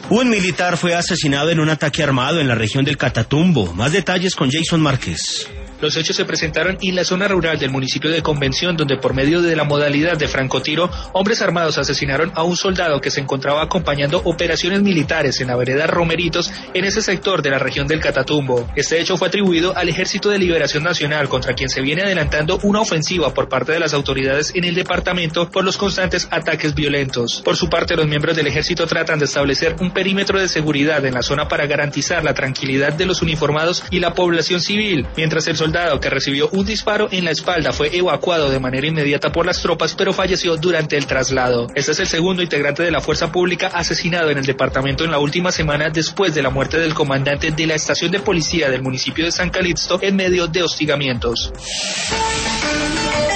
Un militar fue asesinado en un ataque armado en la región del Catatumbo. Más detalles con Jason Márquez. Los hechos se presentaron en la zona rural del municipio de Convención, donde por medio de la modalidad de francotiro, hombres armados asesinaron a un soldado que se encontraba acompañando operaciones militares en la vereda Romeritos, en ese sector de la región del Catatumbo. Este hecho fue atribuido al Ejército de Liberación Nacional, contra quien se viene adelantando una ofensiva por parte de las autoridades en el departamento por los constantes ataques violentos. Por su parte, los miembros del ejército tratan de establecer un perímetro de seguridad en la zona para garantizar la tranquilidad de los uniformados y la población civil, mientras el soldado que recibió un disparo en la espalda fue evacuado de manera inmediata por las tropas, pero falleció durante el traslado. Este es el segundo integrante de la fuerza pública asesinado en el departamento en la última semana, después de la muerte del comandante de la estación de policía del municipio de San Calixto en medio de hostigamientos.